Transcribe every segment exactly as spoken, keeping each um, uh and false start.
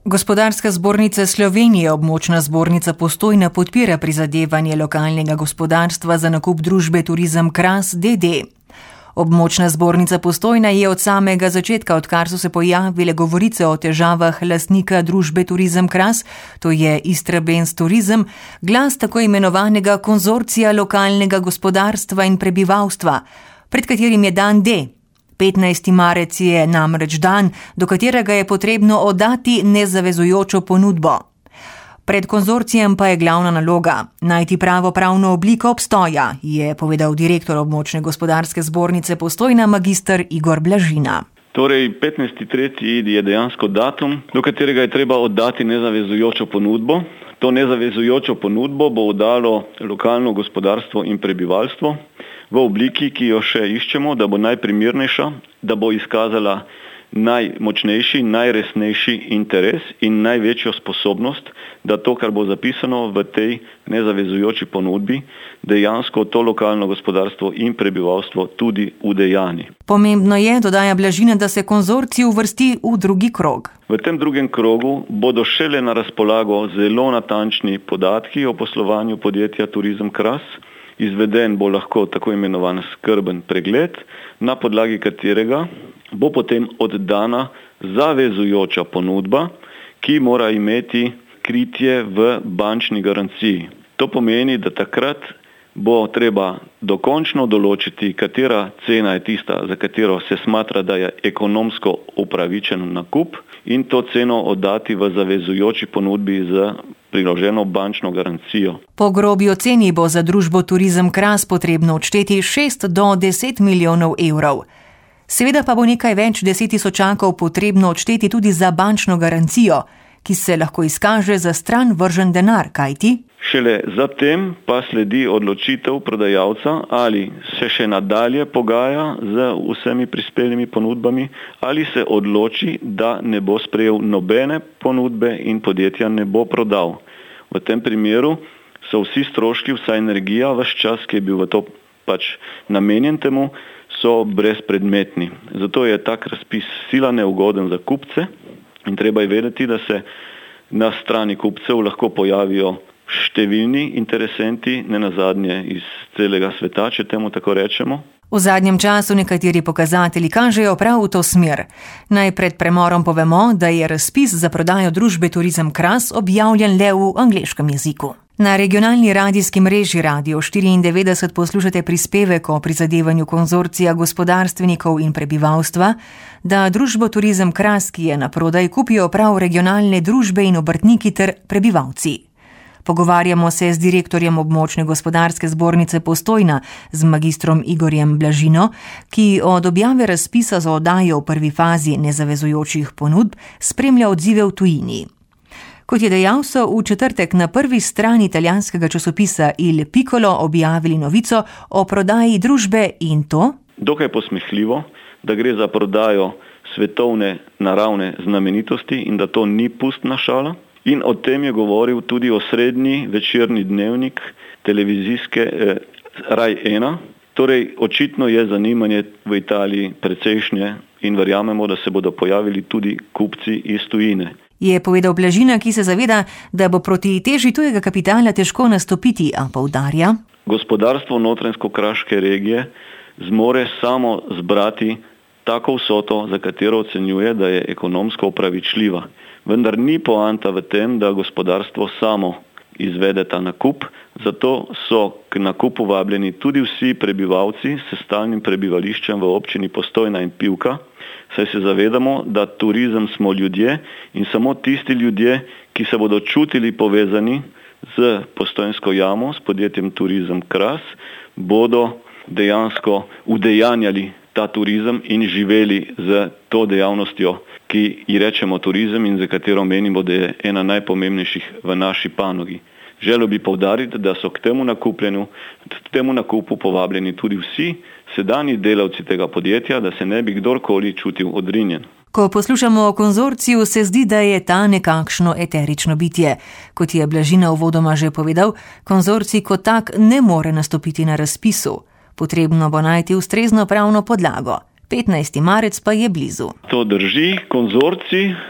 Gospodarska zbornica Slovenije, območna zbornica Postojna, podpira prizadevanje lokalnega gospodarstva za nakup družbe Turizem Kras d d. Območna zbornica Postojna je od samega začetka, odkar so se pojavile govorice o težavah lastnika družbe Turizem Kras, to je Istrabenz Turizem, glas tako imenovanega konzorcija lokalnega gospodarstva in prebivalstva, pred katerim je dan D. petnajsti marec je namreč dan, do katerega je potrebno oddati nezavezujočo ponudbo. Pred konzorcijem pa je glavna naloga najti pravo pravno obliko obstoja, je povedal direktor območne gospodarske zbornice Postojna magister Igor Blažina. Torej, petnajsti tretji je dejansko datum, do katerega je treba oddati nezavezujočo ponudbo. To nezavezujočo ponudbo bo oddalo lokalno gospodarstvo in prebivalstvo v obliki, ki jo še iščemo, da bo najprimernejša, da bo izkazala najmočnejši, najresnejši interes in največjo sposobnost, da to, kar bo zapisano v tej nezavezujoči ponudbi, dejansko to lokalno gospodarstvo in prebivalstvo tudi udejani. Pomembno je, dodaja Blažina, da se konzorcij uvrsti v drugi krog. V tem drugem krogu bodo šele na razpolago zelo natančni podatki o poslovanju podjetja Turizem Kras. Izveden bo lahko tako imenovan skrben pregled, na podlagi katerega bo potem oddana zavezujoča ponudba, ki mora imeti kritje v bančni garanciji. To pomeni, da takrat bo treba dokončno določiti, katera cena je tista, za katero se smatra, da je ekonomsko upravičen nakup, in to ceno oddati v zavezujoči ponudbi z priloženo bančno garancijo. Po grobi oceni bo za družbo Turizem Kras potrebno odšteti šest do deset milijonov evrov. Seveda pa bo nekaj več deset tisočakov potrebno odšteti tudi za bančno garancijo, ki se lahko izkaže za stran vržen denar, kajti? Šele zatem pa sledi odločitev prodajalca, ali se še nadalje pogaja z vsemi prispelimi ponudbami, ali se odloči, da ne bo sprejel nobene ponudbe in podjetja ne bo prodal. V tem primeru so vsi stroški, vsa energija, ves čas, ki je bil v to pač namenjen temu, so brezpredmetni. Zato je tak razpis sila neugoden za kupce in treba je vedeti, da se na strani kupcev lahko pojavijo številni interesenti, ne nazadnje iz celega sveta, če temu tako rečemo. V zadnjem času nekateri pokazatelji kažejo prav v to smer. Naj pred premorom povemo, da je razpis za prodajo družbe Turizem Kras objavljen le v angleškem jeziku. Na regionalni radijski mreži Radio štiriindevetdeset poslušate prispevek o prizadevanju konzorcija gospodarstvenikov in prebivalstva, da družbo Turizem Kras, ki je na prodaj, kupijo prav regionalne družbe in obrtniki ter prebivalci. Pogovarjamo se z direktorjem območne gospodarske zbornice Postojna, z magistrom Igorjem Blažino, ki od objave razpisa za oddajo v prvi fazi nezavezujočih ponudb spremlja odzive v tujini. Kot je dejal, so v četrtek na prvi strani italijanskega časopisa Il Piccolo objavili novico o prodaji družbe in to? Dokaj posmehljivo, da gre za prodajo svetovne naravne znamenitosti in da to ni pustna šala. In o tem je govoril tudi osrednji večerni dnevnik televizijske eh, Rai ena. Torej, očitno je zanimanje v Italiji precejšnje in verjamemo, da se bodo pojavili tudi kupci iz tujine. Je povedal Blažina, ki se zaveda, da bo proti teži tujega kapitala težko nastopiti, a poudarja. Gospodarstvo notranjsko-kraške regije zmore samo zbrati tako vsoto, za katero ocenjuje, da je ekonomsko upravičljiva. Vendar ni poanta v tem, da gospodarstvo samo izvede ta nakup, zato so k nakupu vabljeni tudi vsi prebivalci s stalnim prebivališčem v občini Postojna in Pivka, saj se zavedamo, da turizem smo ljudje in samo tisti ljudje, ki se bodo čutili povezani z Postojnsko jamo, s podjetjem Turizem Kras, bodo dejansko udejanjali ta turizem in živeli z to dejavnostjo, ki ji rečemo turizem in za katero menimo, da je ena najpomembnejših v naši panogi. Želel bi poudariti, da so k temu nakupljenju, k temu nakupu povabljeni tudi vsi sedanji delavci tega podjetja, da se ne bi kdorkoli čutil odrinjen. Ko poslušamo o konzorciju, se zdi, da je ta nekakšno eterično bitje. Kot je Blažina uvodoma že povedal, konzorcij kot tak ne more nastopiti na razpisu. Potrebno bo najti ustrezno pravno podlago. petnajsti marec pa je blizu. To drži, konzorcij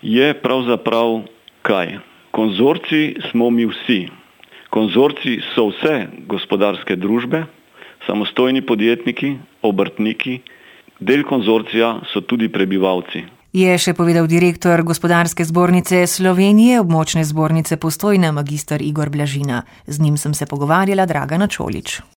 je pravzaprav kaj? Konzorcij smo mi vsi. Konzorcij so vse gospodarske družbe, samostojni podjetniki, obrtniki, del konzorcija so tudi prebivalci. Je še povedal direktor Gospodarske zbornice Slovenije, območne zbornice Postojna, magister Igor Blažina. Z njim sem se pogovarjala Dragana Čolić.